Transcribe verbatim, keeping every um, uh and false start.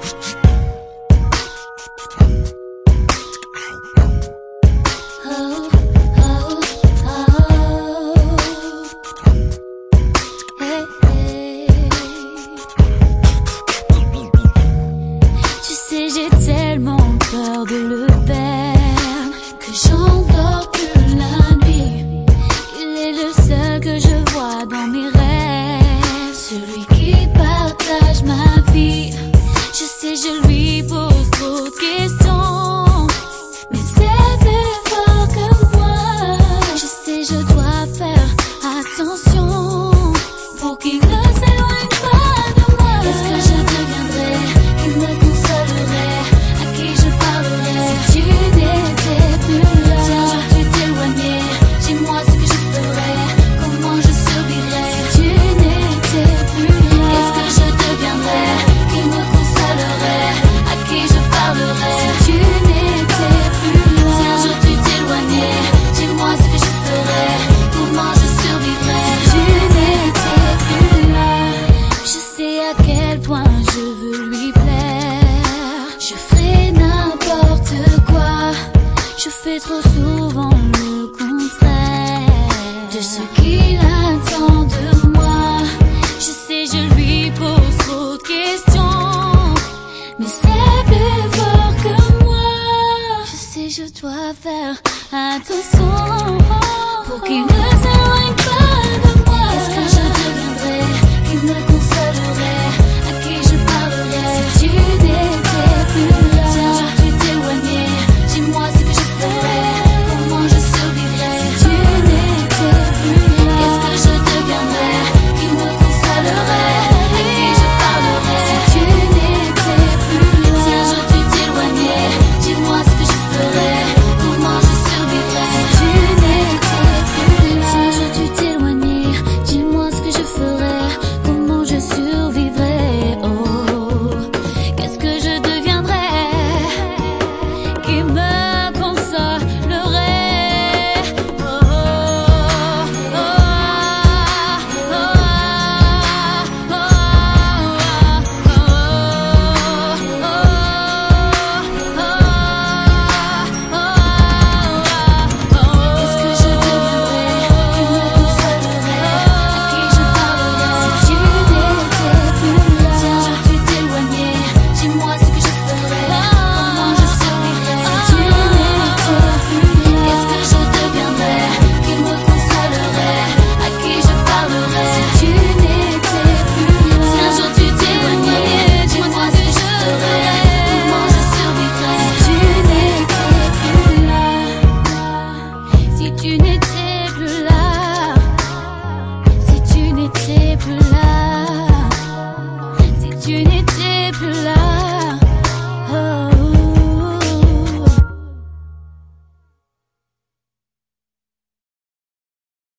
J'ai tellement peur de le perdre que j'endors plus la nuit. Il est le seul que je vois dans mes rêves, celui qui partage ma vie. Je sais, je lui pose trop de questions, mais c'est plus fort que moi. Je sais, je dois faire attention pour qu'il ne s'éloigne pas de moi. Qu'est-ce que je deviendrais qui me consolerait, à qui je parlerais si tu n'étais plus là? Si un jour tu t'éloignais, dis-moi ce que je ferais, comment je survivrais si tu n'étais plus là. Qu'est-ce que je deviendrais qui me consolerait, à qui je parlerais si tu n'étais plus là? Si un jour tu t'éloignais, dis-moi ce que je ferais, comment je survivrais si tu n'étais plus là. Je sais à quel point je veux lui plaire, je ferai n'importe quoi. Je fais trop souvent le contraire de ce qu'il attend de moi. Je sais, je lui pose trop de questions, mais c'est plus fort que moi. Je sais, je dois faire attention